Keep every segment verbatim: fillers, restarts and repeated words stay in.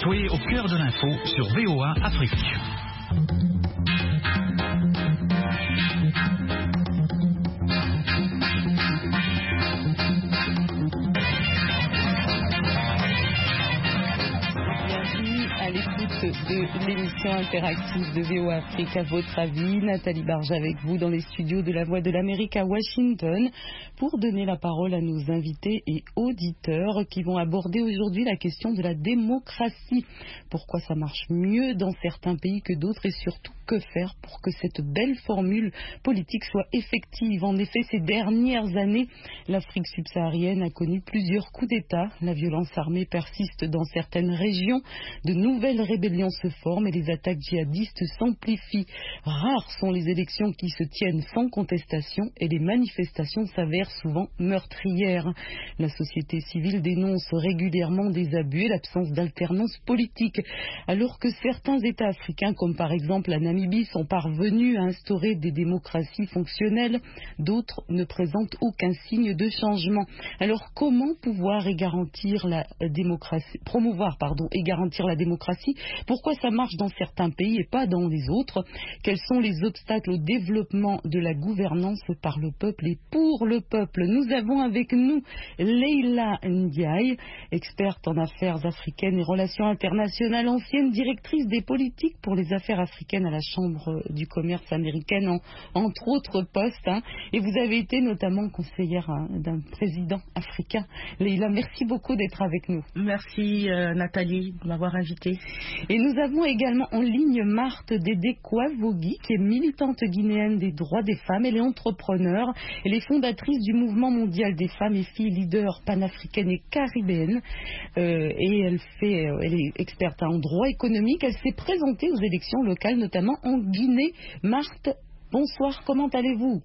Soyez au cœur de l'info sur V O A Afrique. De l'émission interactive de V O A Afrique. À votre avis, Nathalie Barge avec vous dans les studios de la Voix de l'Amérique à Washington pour donner la parole à nos invités et auditeurs qui vont aborder aujourd'hui la question de la démocratie. Pourquoi ça marche mieux dans certains pays que d'autres et surtout que faire pour que cette belle formule politique soit effective. En effet, ces dernières années, l'Afrique subsaharienne a connu plusieurs coups d'État. La violence armée persiste dans certaines régions. De nouvelles rébellions se forment et les attaques djihadistes s'amplifient. Rares sont les élections qui se tiennent sans contestation et les manifestations s'avèrent souvent meurtrières. La société civile dénonce régulièrement des abus et l'absence d'alternance politique. Alors que certains États africains, comme par exemple la Namibie, sont parvenus à instaurer des démocraties fonctionnelles, d'autres ne présentent aucun signe de changement. Alors comment pouvoir et garantir la démocratie, promouvoir pardon, et garantir la démocratie? Pourquoi ça marche dans certains pays et pas dans les autres? Quels sont les obstacles au développement de la gouvernance par le peuple et pour le peuple? Nous avons avec nous Leila Ndiaye, experte en affaires africaines et relations internationales, ancienne directrice des politiques pour les affaires africaines à la Chambre du commerce américaine, en, entre autres postes. Hein. Et vous avez été notamment conseillère hein, d'un président africain. Leila, merci beaucoup d'être avec nous. Merci euh, Nathalie de m'avoir invitée. Et nous avons également en ligne Marthe Dédé Kouavogi, qui est militante guinéenne des droits des femmes. Elle est entrepreneure. Elle est fondatrice du mouvement mondial des femmes et filles leaders panafricaines et caribéennes. Euh, et elle, fait, elle est experte en droit économique. Elle s'est présentée aux élections locales, notamment en Guinée. Marthe, bonsoir, comment allez-vous?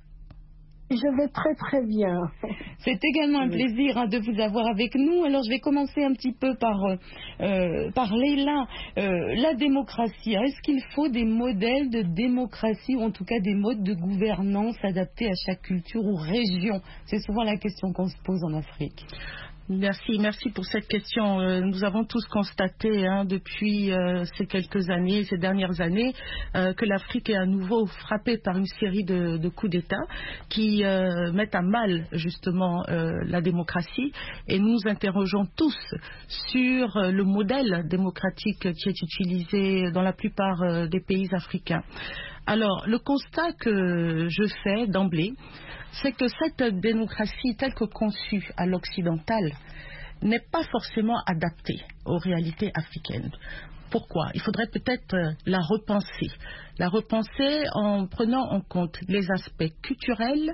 Je vais très très bien. C'est également un plaisir hein, de vous avoir avec nous. Alors je vais commencer un petit peu par, euh, par Leila. Euh, la démocratie, est-ce qu'il faut des modèles de démocratie ou en tout cas des modes de gouvernance adaptés à chaque culture ou région? C'est souvent la question qu'on se pose en Afrique. Merci, merci pour cette question. Euh, nous avons tous constaté hein, depuis euh, ces quelques années, ces dernières années, euh, que l'Afrique est à nouveau frappée par une série de, de coups d'État qui euh, mettent à mal justement euh, la démocratie. Et nous nous interrogeons tous sur euh, le modèle démocratique qui est utilisé dans la plupart euh, des pays africains. Alors, le constat que je fais d'emblée, c'est que cette démocratie telle que conçue à l'occidental n'est pas forcément adaptée aux réalités africaines. Pourquoi? Il faudrait peut-être la repenser. La repenser en prenant en compte les aspects culturels,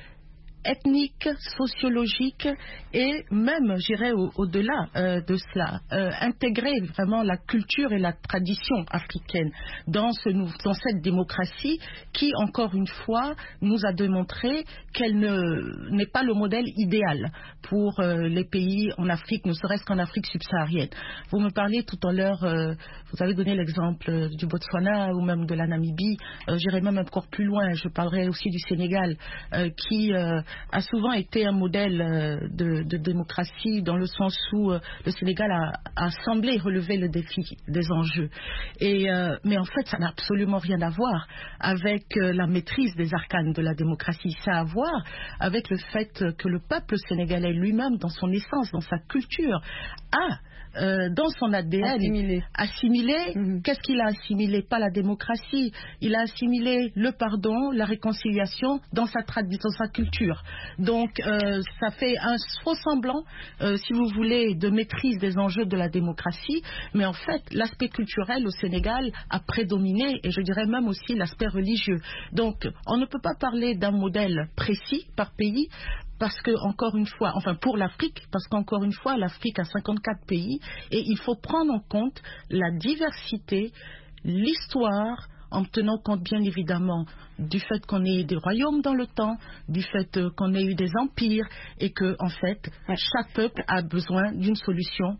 ethnique, sociologique et même, j'irais au, au-delà euh, de cela, euh, intégrer vraiment la culture et la tradition africaine dans, ce, dans cette démocratie qui, encore une fois, nous a démontré qu'elle ne, n'est pas le modèle idéal pour euh, les pays en Afrique, ne serait-ce qu'en Afrique subsaharienne. Vous me parliez tout à l'heure, euh, vous avez donné l'exemple du Botswana ou même de la Namibie, euh, j'irai même encore plus loin, je parlerai aussi du Sénégal, euh, qui euh, a souvent été un modèle euh, de, de démocratie dans le sens où euh, le Sénégal a, a semblé relever le défi des enjeux. Et, euh, mais en fait, ça n'a absolument rien à voir avec euh, la maîtrise des arcanes de la démocratie. Ça a à voir avec le fait que le peuple sénégalais lui-même, dans son essence, dans sa culture, a Euh, dans son A D N, assimilé. assimilé Mm-hmm. Qu'est-ce qu'il a assimilé? Pas la démocratie. Il a assimilé le pardon, la réconciliation dans sa tradition, dans sa culture. Donc, euh, ça fait un faux semblant, euh, si vous voulez, de maîtrise des enjeux de la démocratie. Mais en fait, l'aspect culturel au Sénégal a prédominé, et je dirais même aussi l'aspect religieux. Donc, on ne peut pas parler d'un modèle précis par pays. Parce que, encore une fois, enfin pour l'Afrique, parce qu'encore une fois, l'Afrique a cinquante-quatre pays et il faut prendre en compte la diversité, l'histoire, en tenant compte bien évidemment du fait qu'on ait des royaumes dans le temps, du fait qu'on ait eu des empires et que, en fait, chaque peuple a besoin d'une solution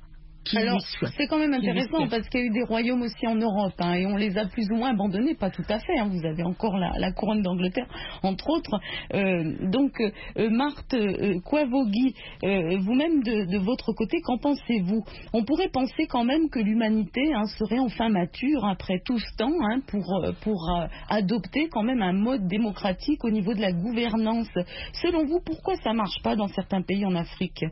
qui Alors, lui soit. c'est quand même intéressant parce qu'il y a eu des royaumes aussi en Europe hein, et on les a plus ou moins abandonnés, pas tout à fait. Hein, vous avez encore la, la couronne d'Angleterre, entre autres. Euh, donc, euh, Marthe euh, Kouavogui, euh, vous-même de, de votre côté, qu'en pensez-vous? On pourrait penser quand même que l'humanité hein, serait enfin mature après tout ce temps hein, pour, pour euh, adopter quand même un mode démocratique au niveau de la gouvernance. Selon vous, pourquoi ça ne marche pas dans certains pays en Afrique?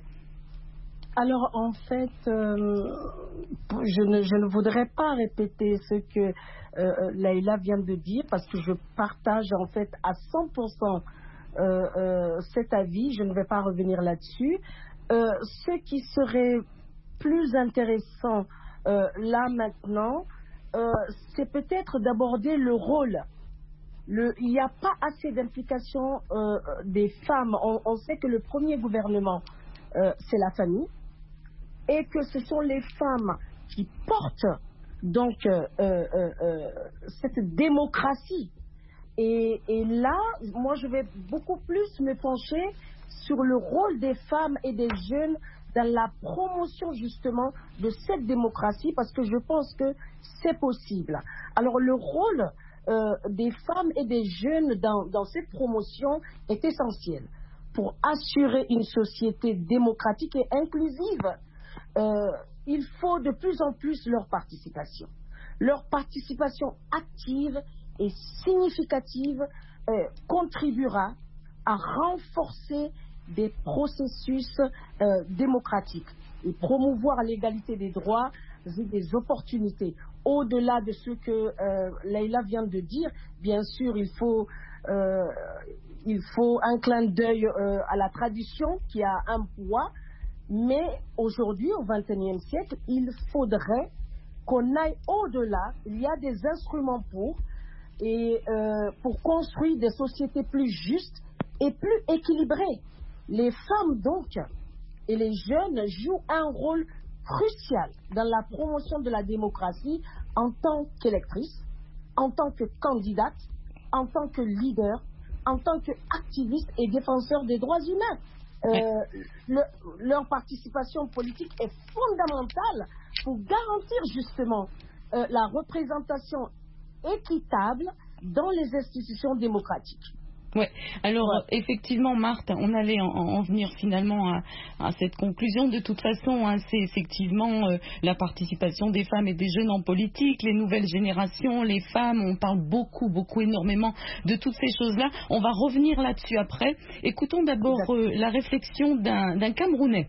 Alors en fait, euh, je, ne, je ne voudrais pas répéter ce que euh, Leïla vient de dire parce que je partage en fait à cent pour cent euh, euh, cet avis. Je ne vais pas revenir là-dessus. Euh, ce qui serait plus intéressant euh, là maintenant, euh, c'est peut-être d'aborder le rôle. Le, il n'y a pas assez d'implication euh, des femmes. On, on sait que le premier gouvernement, euh, c'est la famille. Et que ce sont les femmes qui portent donc euh, euh, euh, cette démocratie. Et, et là, moi, je vais beaucoup plus me pencher sur le rôle des femmes et des jeunes dans la promotion justement de cette démocratie, parce que je pense que c'est possible. Alors, le rôle euh, des femmes et des jeunes dans, dans cette promotion est essentiel pour assurer une société démocratique et inclusive. Euh, il faut de plus en plus leur participation. Leur participation active et significative euh, contribuera à renforcer des processus euh, démocratiques et promouvoir l'égalité des droits et des opportunités. Au-delà de ce que euh, Leïla vient de dire, bien sûr, il faut, euh, il faut un clin d'œil euh, à la tradition qui a un poids. Mais aujourd'hui, au vingt et unième siècle, il faudrait qu'on aille au-delà. Il y a des instruments pour, et, euh, pour construire des sociétés plus justes et plus équilibrées. Les femmes, donc, et les jeunes jouent un rôle crucial dans la promotion de la démocratie en tant qu'électrices, en tant que candidates, en tant que leaders, en tant qu'activistes et défenseurs des droits humains. Euh, le, leur participation politique est fondamentale pour garantir justement euh, la représentation équitable dans les institutions démocratiques. Ouais. Alors ouais. Effectivement, Marthe, on allait en, en venir finalement à, à cette conclusion. De toute façon, hein, c'est effectivement euh, la participation des femmes et des jeunes en politique, les nouvelles générations, les femmes. On parle beaucoup, beaucoup, énormément de toutes ces choses-là. On va revenir là-dessus après. Écoutons d'abord euh, la réflexion d'un, d'un Camerounais.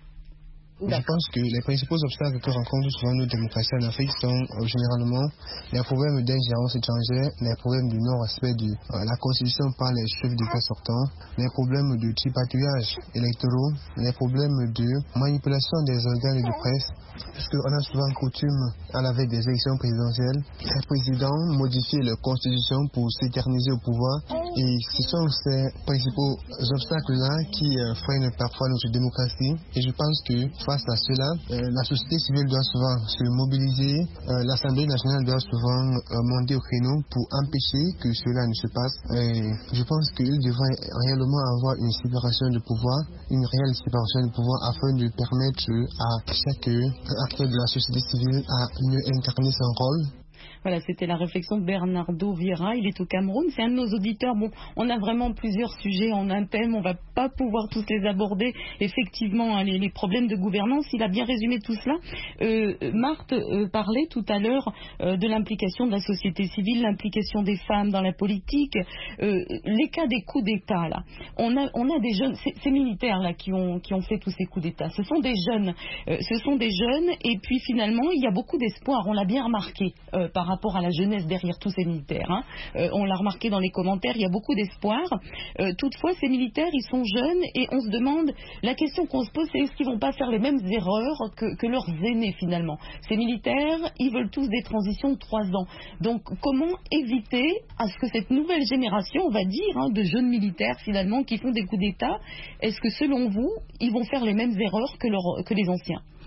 Je pense que les principaux obstacles que rencontrent souvent nos démocraties en Afrique sont euh, généralement les problèmes d'ingérence étrangère, les problèmes de non-respect de euh, la constitution par les chefs d'État sortants, les problèmes de tripatouillage électoraux, les problèmes de manipulation des organes de presse, puisqu'on a souvent coutume, à la veille des élections présidentielles, les présidents modifient leur constitution pour s'éterniser au pouvoir, et ce sont ces principaux obstacles-là qui euh, freinent parfois notre démocratie, et je pense que face à cela, euh, la société civile doit souvent se mobiliser, euh, l'Assemblée nationale doit souvent euh, monter au créneau pour empêcher que cela ne se passe. Et je pense qu'il devrait réellement avoir une séparation de pouvoir, une réelle séparation de pouvoir afin de permettre à chaque acteur de la société civile à mieux incarner son rôle. Voilà, c'était la réflexion de Bernardo Vieira. Il est au Cameroun. C'est un de nos auditeurs. Bon, on a vraiment plusieurs sujets en un thème. On ne va pas pouvoir tous les aborder. Effectivement, hein, les, les problèmes de gouvernance. Il a bien résumé tout cela. Euh, Marthe euh, parlait tout à l'heure euh, de l'implication de la société civile, l'implication des femmes dans la politique. Euh, les cas des coups d'État, là. On a, on a des jeunes, ces, ces militaires là qui ont, qui ont fait tous ces coups d'État. Ce sont des jeunes. Euh, ce sont des jeunes. Et puis finalement, il y a beaucoup d'espoir. On l'a bien remarqué euh, par rapport à la jeunesse derrière tous ces militaires. Hein. Euh, on l'a remarqué dans les commentaires, il y a beaucoup d'espoir. Euh, toutefois, ces militaires, ils sont jeunes et on se demande, la question qu'on se pose, c'est est-ce qu'ils ne vont pas faire les mêmes erreurs que, que leurs aînés finalement. Ces militaires, ils veulent tous des transitions de trois ans. Donc, comment éviter à ce que cette nouvelle génération, on va dire, hein, de jeunes militaires finalement qui font des coups d'État, est-ce que selon vous, ils vont faire les mêmes erreurs que, leur, que les anciens ?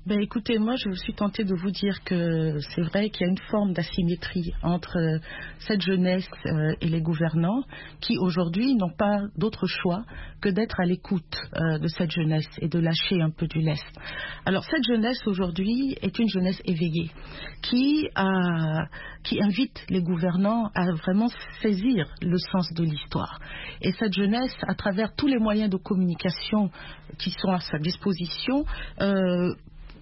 Ben écoutez, moi je suis tentée de vous dire que c'est vrai qu'il y a une forme d'asymétrie entre euh, cette jeunesse euh, et les gouvernants qui aujourd'hui n'ont pas d'autre choix que d'être à l'écoute euh, de cette jeunesse et de lâcher un peu du lest. Alors cette jeunesse aujourd'hui est une jeunesse éveillée qui, a, qui invite les gouvernants à vraiment saisir le sens de l'histoire. Et cette jeunesse, à travers tous les moyens de communication qui sont à sa disposition, euh,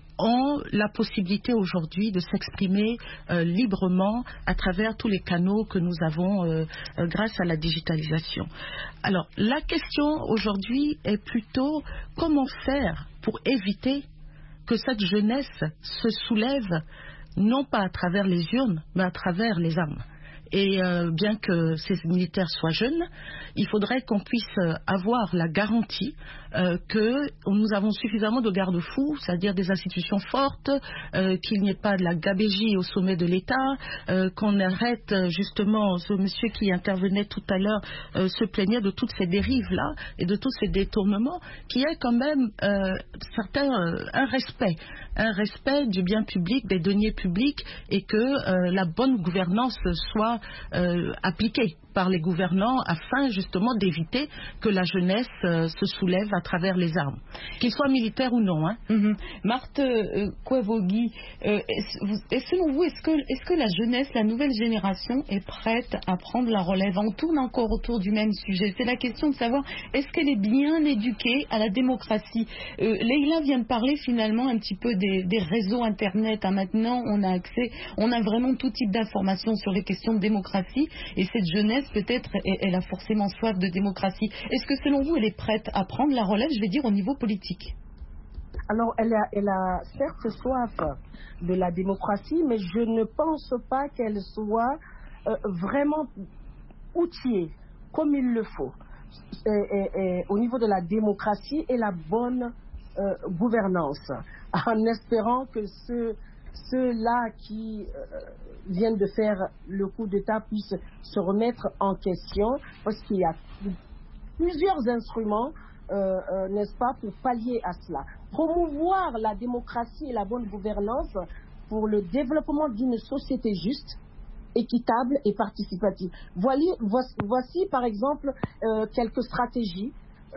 ont la possibilité aujourd'hui de s'exprimer euh, librement à travers tous les canaux que nous avons euh, euh, grâce à la digitalisation. Alors, la question aujourd'hui est plutôt comment faire pour éviter que cette jeunesse se soulève non pas à travers les urnes, mais à travers les armes. Et euh, bien que ces militaires soient jeunes, il faudrait qu'on puisse avoir la garantie euh, que nous avons suffisamment de garde-fous, c'est-à-dire des institutions fortes, euh, qu'il n'y ait pas de la gabégie au sommet de l'État, euh, qu'on arrête justement, ce monsieur qui intervenait tout à l'heure euh, se plaignait de toutes ces dérives-là et de tous ces détournements, qu'il y ait quand même euh, certains, euh, un respect, un respect du bien public, des deniers publics, et que euh, la bonne gouvernance soit Euh, appliquée par les gouvernants afin justement d'éviter que la jeunesse euh, se soulève à travers les armes, qu'ils soient militaires ou non. Hein. Mm-hmm. Marthe euh, Kouavogi, euh, est selon vous, est-ce que, est-ce que la jeunesse, la nouvelle génération est prête à prendre la relève? On tourne encore autour du même sujet. C'est la question de savoir, est-ce qu'elle est bien éduquée à la démocratie? euh, Leïla vient de parler finalement un petit peu des, des réseaux Internet. Hein. Maintenant, on a accès, on a vraiment tout type d'informations sur les questions de démocratie, et cette jeunesse, peut-être, elle a forcément soif de démocratie. Est-ce que selon vous, elle est prête à prendre la relève, je vais dire, au niveau politique? Alors, elle a, elle a certes soif de la démocratie, mais je ne pense pas qu'elle soit euh, vraiment outillée comme il le faut et, et, et, au niveau de la démocratie et la bonne euh, gouvernance, en espérant que ceux, ceux-là qui euh, viennent de faire le coup d'État puissent se remettre en question, parce qu'il y a plusieurs instruments, euh, euh, n'est-ce pas, pour pallier à cela. Promouvoir la démocratie et la bonne gouvernance pour le développement d'une société juste, équitable et participative. Voici, voici, voici par exemple euh, quelques stratégies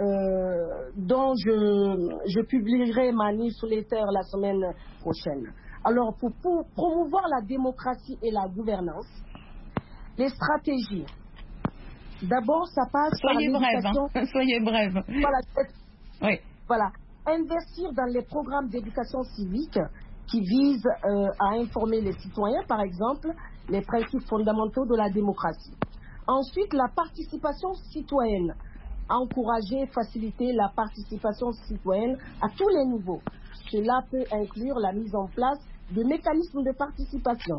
euh, dont je, je publierai ma newsletter la semaine prochaine. Alors, pour, pour promouvoir la démocratie et la gouvernance, les stratégies, d'abord, ça passe Soyez par l'éducation. brève, hein. Soyez brève. Voilà, oui. Voilà, investir dans les programmes d'éducation civique qui visent euh, à informer les citoyens, par exemple, les principes fondamentaux de la démocratie. Ensuite, la participation citoyenne. Encourager, faciliter la participation citoyenne à tous les niveaux. Cela peut inclure la mise en place de mécanismes de participation.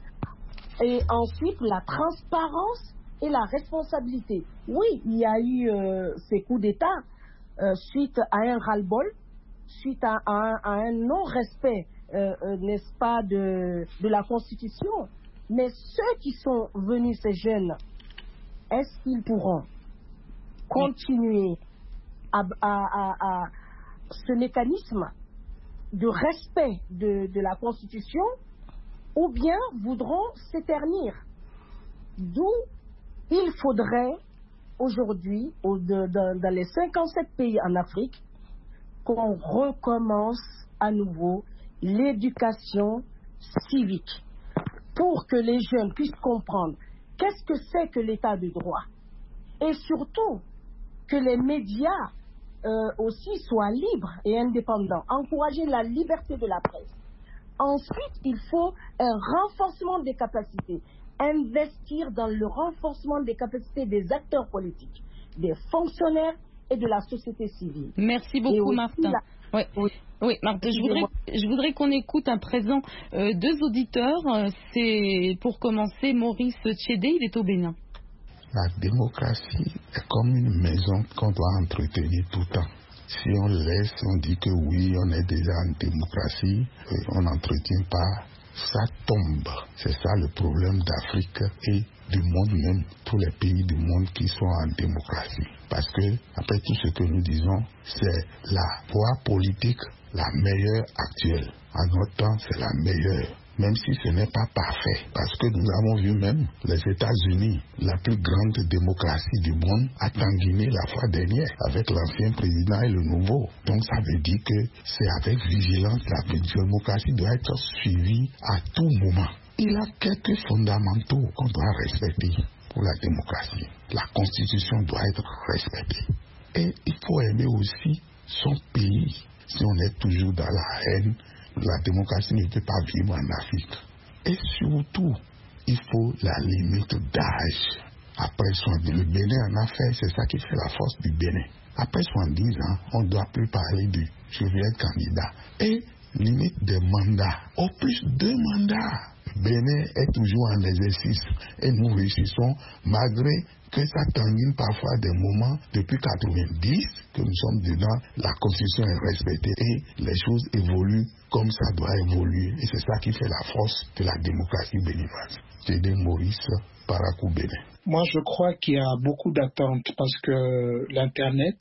Et ensuite, la transparence et la responsabilité. Oui, il y a eu euh, ces coups d'État euh, suite à un ras-le-bol, suite à, à, un, à un non-respect, euh, euh, n'est-ce pas, de, de la Constitution. Mais ceux qui sont venus, ces jeunes, est-ce qu'ils pourront continuer à, à, à, à ce mécanisme de respect de, de la Constitution, ou bien voudront s'éternir? D'où il faudrait aujourd'hui, dans, dans les cinquante-sept pays en Afrique, qu'on recommence à nouveau l'éducation civique pour que les jeunes puissent comprendre qu'est-ce que c'est que l'état de droit, et surtout que les médias euh, aussi soient libres et indépendants, encourager la liberté de la presse. Ensuite, il faut un renforcement des capacités, investir dans le renforcement des capacités des acteurs politiques, des fonctionnaires et de la société civile. Merci beaucoup, Martin. La... Oui. Oui. Oui, Martin, je voudrais, je voudrais qu'on écoute à présent euh, deux auditeurs. C'est pour commencer Maurice Tchédé, il est au Bénin. La démocratie est comme une maison qu'on doit entretenir tout le temps. Si on laisse, on dit que oui, on est déjà en démocratie, on n'entretient pas, ça tombe. C'est ça le problème d'Afrique et du monde même, tous les pays du monde qui sont en démocratie. Parce que, après tout ce que nous disons, c'est la voie politique, la meilleure actuelle. En notre temps, c'est la meilleure. Même si ce n'est pas parfait. Parce que nous avons vu même les États-Unis, la plus grande démocratie du monde, a tanguiné la fois dernière avec l'ancien président et le nouveau. Donc ça veut dire que c'est avec vigilance. La démocratie doit être suivie à tout moment. Il y a quelques fondamentaux qu'on doit respecter pour la démocratie. La Constitution doit être respectée. Et il faut aimer aussi son pays. Si on est toujours dans la haine, la démocratie ne peut pas vivre en Afrique. Et surtout, il faut la limite d'âge. Après soixante-dix, le Bénin en a fait, c'est ça qui fait la force du Bénin. Après soixante-dix ans, on ne doit plus parler du je vais être candidat. Et limite des mandats. Au plus deux mandats. Le Bénin est toujours en exercice. Et nous réussissons malgré que ça tanguine parfois des moments depuis quatre-vingt-dix que nous sommes dedans, la Constitution est respectée et les choses évoluent comme ça doit évoluer. Et c'est ça qui fait la force de la démocratie béninoise. J'ai dit Maurice Parakou Bénin. Moi, je crois qu'il y a beaucoup d'attentes parce que l'Internet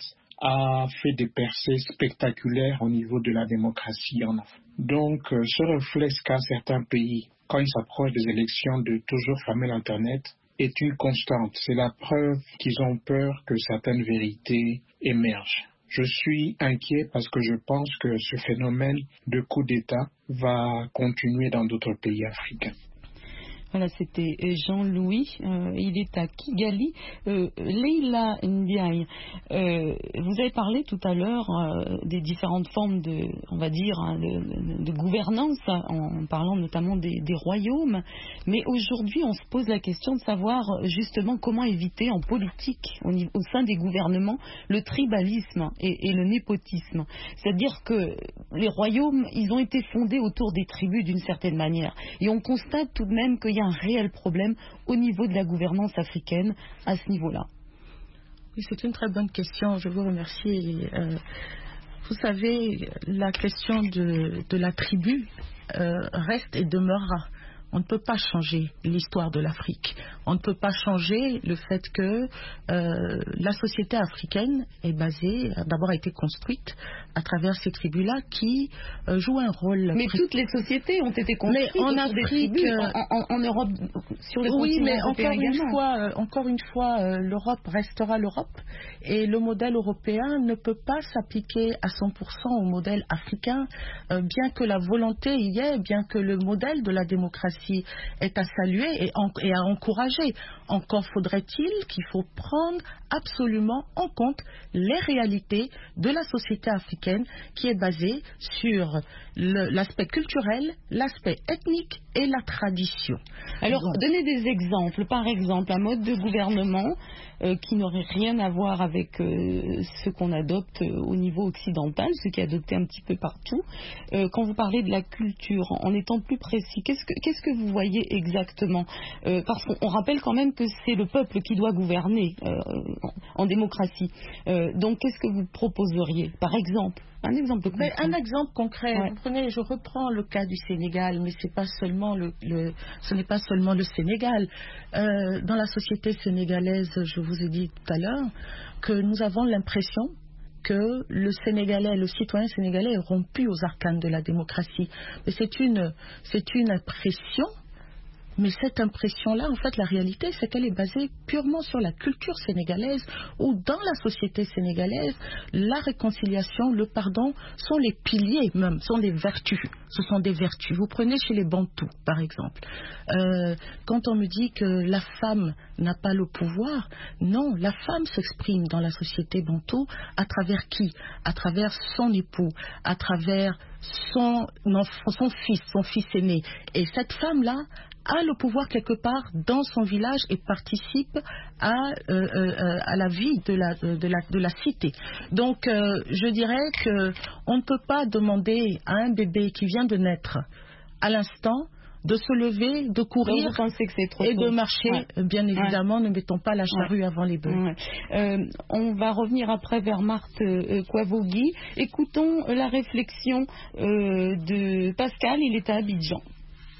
a fait des percées spectaculaires au niveau de la démocratie en Afrique. Donc, ce réflexe qu'a certains pays, quand ils s'approchent des élections, de toujours fermer l'Internet, est une constante. C'est la preuve qu'ils ont peur que certaines vérités émergent. Je suis inquiet parce que je pense que ce phénomène de coup d'État va continuer dans d'autres pays africains. Voilà, c'était Jean-Louis, euh, il est à Kigali. Euh, Leila Ndiaye, euh, vous avez parlé tout à l'heure euh, des différentes formes de, on va dire, hein, de, de gouvernance, en parlant notamment des, des royaumes. Mais aujourd'hui, on se pose la question de savoir justement comment éviter en politique, au, niveau, au sein des gouvernements, le tribalisme et, et le népotisme. C'est-à-dire que les royaumes, ils ont été fondés autour des tribus d'une certaine manière. Et on constate tout de même qu'il y a un réel problème au niveau de la gouvernance africaine à ce niveau-là. Oui, c'est une très bonne question. Je vous remercie. Euh, vous savez, la question de, de la tribu euh, reste et demeurera. On ne peut pas changer l'histoire de l'Afrique. On ne peut pas changer le fait que euh, la société africaine est basée, d'abord a été construite à travers ces tribus-là qui euh, jouent un rôle. Mais toutes les sociétés ont été construites mais en Afrique, des tribus, en, en, en Europe, sur le oui, continent mais européen encore également. une fois, euh, encore une fois, euh, l'Europe restera l'Europe et le modèle européen ne peut pas s'appliquer à cent pour cent au modèle africain, euh, bien que la volonté y ait, bien que le modèle de la démocratie est à saluer et, en, et à encourager. Encore faudrait-il qu'il faut prendre absolument en compte les réalités de la société africaine qui est basée sur le, l'aspect culturel, l'aspect ethnique et la tradition. Alors, Donc, donnez des exemples. Par exemple, un mode de gouvernement euh, qui n'aurait rien à voir avec euh, ce qu'on adopte euh, au niveau occidental, ce qui est adopté un petit peu partout. Euh, quand vous parlez de la culture, en étant plus précis, qu'est-ce que, qu'est-ce que vous voyez exactement euh, Parce qu'on rappelle quand même que c'est le peuple qui doit gouverner euh, en, en démocratie. Euh, donc, qu'est-ce que vous proposeriez, par exemple? Un exemple concret. Mais un exemple concret. Ouais. Vous prenez, je reprends le cas du Sénégal, mais c'est pas seulement le, le, ce n'est pas seulement le Sénégal. Euh, dans la société sénégalaise, je vous ai dit tout à l'heure que nous avons l'impression que le Sénégalais, le citoyen sénégalais est rompu aux arcanes de la démocratie. Mais c'est une, c'est une impression. Mais cette impression-là, en fait, la réalité, c'est qu'elle est basée purement sur la culture sénégalaise, où dans la société sénégalaise, la réconciliation, le pardon sont les piliers même, sont des vertus. Ce sont des vertus. Vous prenez chez les Bantous, par exemple. Euh, quand on me dit que la femme n'a pas le pouvoir, non, la femme s'exprime dans la société Bantou à travers qui? À travers son époux, à travers son, non, son fils, son fils aîné. Et cette femme-là a le pouvoir quelque part dans son village et participe à, euh, euh, à la vie de la, de la, de la cité. Donc, euh, je dirais qu'on ne peut pas demander à un bébé qui vient de naître, à l'instant, de se lever, de courir et de marcher. Ouais. Bien évidemment, ouais. Ne mettons pas la charrue ouais. avant les bœufs. Ouais. Euh, on va revenir après vers Marthe euh, Kouavogui. Écoutons la réflexion euh, de Pascal, il est à Abidjan.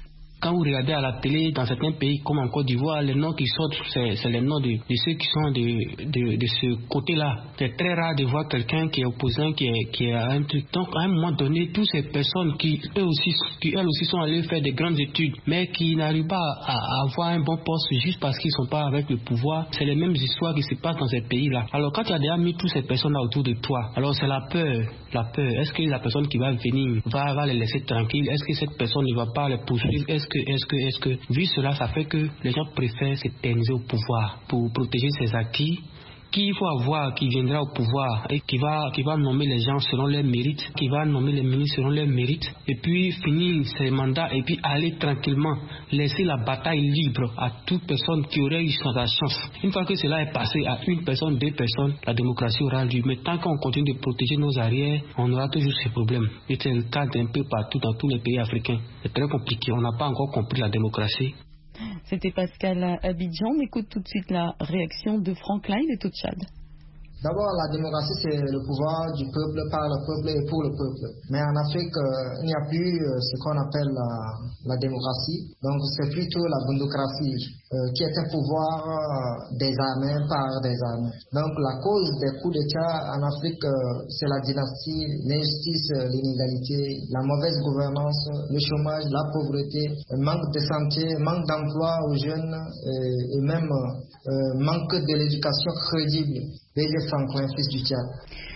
Quand vous regardez à la télé, dans certains pays comme en Côte d'Ivoire, les noms qui sortent, c'est, c'est les noms de, de ceux qui sont de, de, de ce côté-là. C'est très rare de voir quelqu'un qui est opposant, qui est, qui est à un truc. Donc, à un moment donné, toutes ces personnes qui, eux aussi, qui elles aussi sont allées faire des grandes études, mais qui n'arrivent pas à, à avoir un bon poste juste parce qu'ils ne sont pas avec le pouvoir, c'est les mêmes histoires qui se passent dans ces pays-là. Alors, quand tu as déjà mis toutes ces personnes-là autour de toi, alors c'est la peur, la peur. Est-ce que la personne qui va venir va, va les laisser tranquilles? Est-ce que cette personne ne va pas les poursuivre? Est-ce que, est-ce que, est-ce que, vu cela, ça fait que les gens préfèrent s'éterniser au pouvoir pour protéger ses acquis. Qui il faut avoir, qui viendra au pouvoir et qui va, qui va nommer les gens selon leurs mérites, qui va nommer les ministres selon leurs mérites, et puis finir ses mandats et puis aller tranquillement, laisser la bataille libre à toute personne qui aurait eu sa chance. Une fois que cela est passé à une personne, deux personnes, la démocratie aura lieu. Mais tant qu'on continue de protéger nos arrières, on aura toujours ces problèmes. Et c'est le cas d'un peu partout dans tous les pays africains. C'est très compliqué. On n'a pas encore compris la démocratie. C'était Pascal à Abidjan. On écoute tout de suite la réaction de Franklin de Tchad. D'abord, la démocratie, c'est le pouvoir du peuple, par le peuple et pour le peuple. Mais en Afrique, euh, il n'y a plus euh, ce qu'on appelle la, la démocratie. Donc, c'est plutôt la bundocratie, euh, qui est un pouvoir euh, des armées par des armées. Donc, la cause des coups d'État en Afrique, euh, c'est la dynastie, l'injustice, l'inégalité, la mauvaise gouvernance, le chômage, la pauvreté, le manque de santé, manque d'emploi aux jeunes et, et même euh, manque de l'éducation crédible. B G Franklin, fils du Tchad.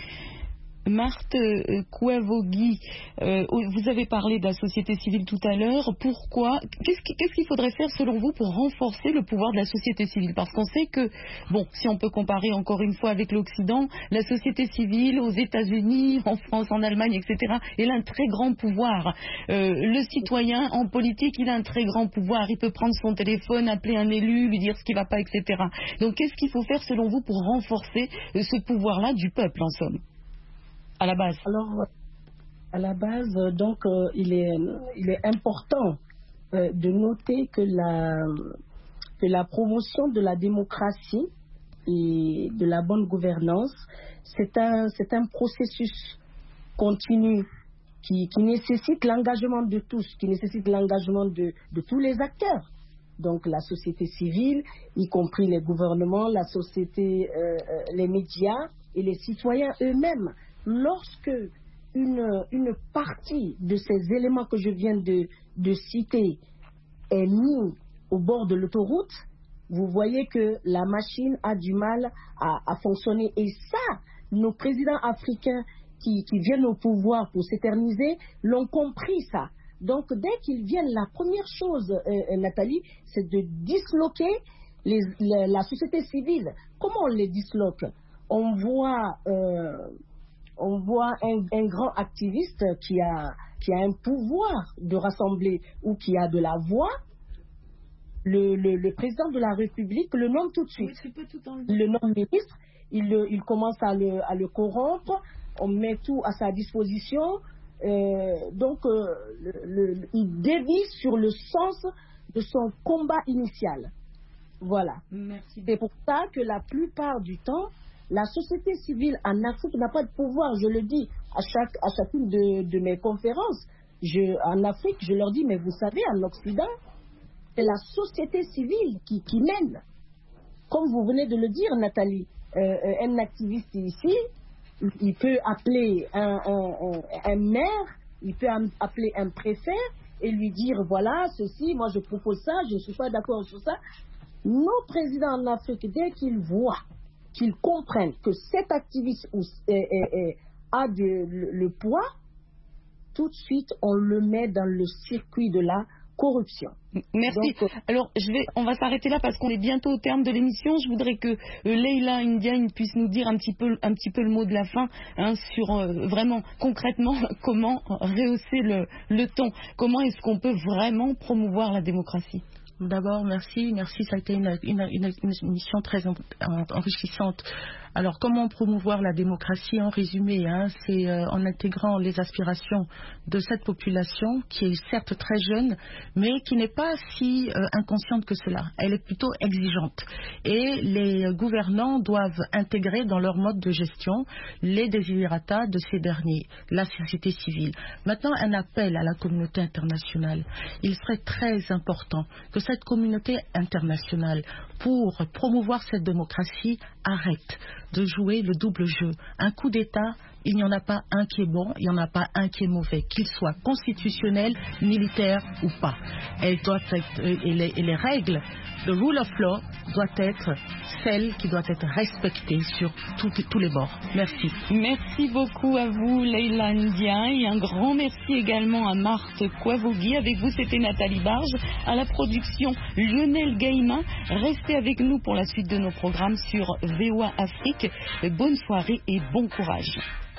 Marthe euh, Kouavogui, euh, vous avez parlé de la société civile tout à l'heure. Pourquoi qu'est-ce, qui, qu'est-ce qu'il faudrait faire selon vous pour renforcer le pouvoir de la société civile? Parce qu'on sait que, bon, si on peut comparer encore une fois avec l'Occident, la société civile aux États-Unis, en France, en Allemagne, et cetera, elle a un très grand pouvoir. Euh, le citoyen en politique, il a un très grand pouvoir. Il peut prendre son téléphone, appeler un élu, lui dire ce qui ne va pas, et cetera. Donc, qu'est-ce qu'il faut faire selon vous pour renforcer euh, ce pouvoir-là du peuple, en somme? À la base. Alors, à la base, donc, euh, il, est, il est important euh, de noter que la, que la promotion de la démocratie et de la bonne gouvernance, c'est un, c'est un processus continu qui, qui nécessite l'engagement de tous, qui nécessite l'engagement de, de tous les acteurs. Donc, la société civile, y compris les gouvernements, la société, euh, les médias et les citoyens eux-mêmes. Lorsque une, une partie de ces éléments que je viens de, de citer est mise au bord de l'autoroute, vous voyez que la machine a du mal à, à fonctionner. Et ça, nos présidents africains qui, qui viennent au pouvoir pour s'éterniser l'ont compris ça. Donc, dès qu'ils viennent, la première chose, euh, Nathalie, c'est de disloquer les, la, la société civile. Comment on les disloque? On voit... Euh, On voit un, un grand activiste qui a, qui a un pouvoir de rassembler ou qui a de la voix. Le, le, le président de la République le nomme tout de suite. Oui, tout le nomme ministre, il, il commence à le, à le corrompre, on met tout à sa disposition. Euh, donc, euh, le, le, il dévie sur le sens de son combat initial. Voilà. Merci. C'est pour ça que la plupart du temps, la société civile en Afrique n'a pas de pouvoir. Je le dis à, chaque, à chacune de, de mes conférences. Je, en Afrique, je leur dis, mais vous savez, en Occident, c'est la société civile qui, qui mène. Comme vous venez de le dire, Nathalie, euh, un activiste ici, il peut appeler un, un, un, un maire, il peut appeler un préfet et lui dire, voilà, ceci, moi je propose ça, je ne suis pas d'accord sur ça. Nos présidents en Afrique, dès qu'ils voient, qu'ils comprennent que cet activiste est, est, est, a de, le, le poids, tout de suite on le met dans le circuit de la corruption. Merci. Donc, alors, je vais, on va s'arrêter là parce qu'on est bientôt au terme de l'émission. Je voudrais que euh, Leila Ndiaye puisse nous dire un petit peu, un petit peu le mot de la fin, hein, sur euh, vraiment concrètement comment rehausser le, le ton. Comment est-ce qu'on peut vraiment promouvoir la démocratie? D'abord, merci. Merci, ça a été une, une, une, une mission très enrichissante Alors, comment promouvoir la démocratie? En résumé, hein, c'est euh, en intégrant les aspirations de cette population qui est certes très jeune, mais qui n'est pas si euh, inconsciente que cela. Elle est plutôt exigeante. Et les gouvernants doivent intégrer dans leur mode de gestion les desiderata de ces derniers, la société civile. Maintenant, un appel à la communauté internationale. Il serait très important que cette communauté internationale, pour promouvoir cette démocratie, arrête de jouer le double jeu. Un coup d'État, il n'y en a pas un qui est bon, il n'y en a pas un qui est mauvais, qu'il soit constitutionnel, militaire ou pas. Elle doit être, et les, et les règles, the rule of law, doit être celle qui doit être respectée sur tout, tous les bords. Merci. Merci beaucoup à vous, Leïla Ndien, et un grand merci également à Marthe Kouavogui. Avec vous, c'était Nathalie Barge, à la production Lionel Gaïma. Restez avec nous pour la suite de nos programmes sur V O A Afrique. Bonne soirée et bon courage.